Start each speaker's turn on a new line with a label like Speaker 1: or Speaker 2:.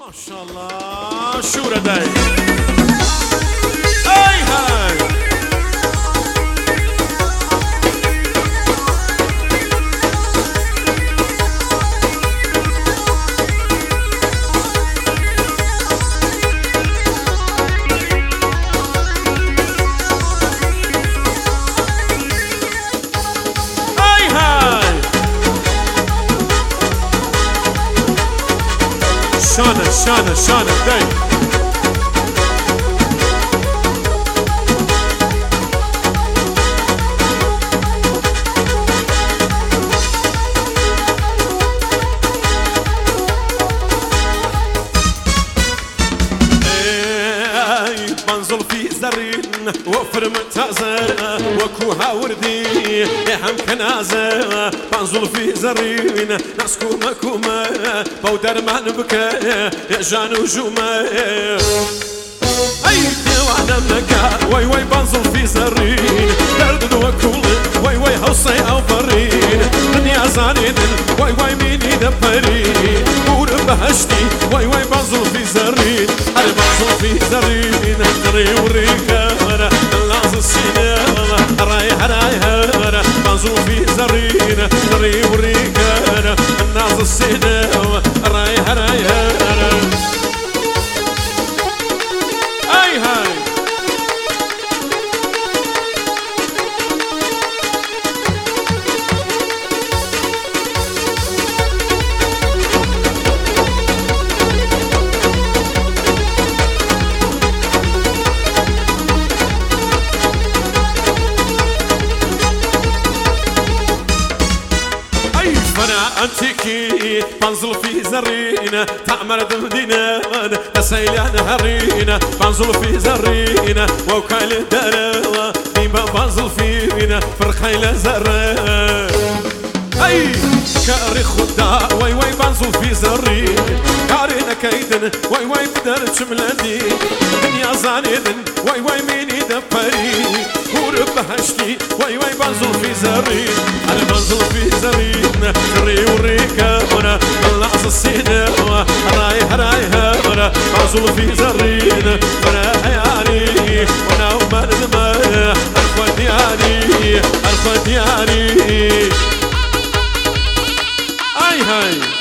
Speaker 1: ما شاء الله شو رداي اي هاي شانه داي بنزل في زرين وفر متازة وكوها وردي هم كنازة بنزل في زرين ناس كوما كوما بودر ما نبكى يا جان وجوما اي وانا منكا واي واي بنزل في زرين درد وكل واي واي حصي او فرين دنيا زانين واي واي ميني دبرين بور بهشتي واي واي بنزل في زرين انا بنزل في زرين دري وريكا لاز السينما رايح بنزل في زرين دري وريكا الناس السينما رايح اي هاي أنتيكي بنزل في زرينة تعمر دمدينة تسيلان هرينة بنزل في زرينة وكايل الدرا ديما بنزل فينا فرخيل زرا أي كاري خدا واي واي بنزل في زرين كارينا كيدن واي واي بدر شملاني دنيا زانيدن واي واي ميني دبري ورب بهشتي واي واي بنزل في زرين أنا بنزل في زرين دري وريكا وانا بلعص السينما رايح وانا بنزل في زرين وانا عياني وانا ومرزمة أرخوتياني اي هاي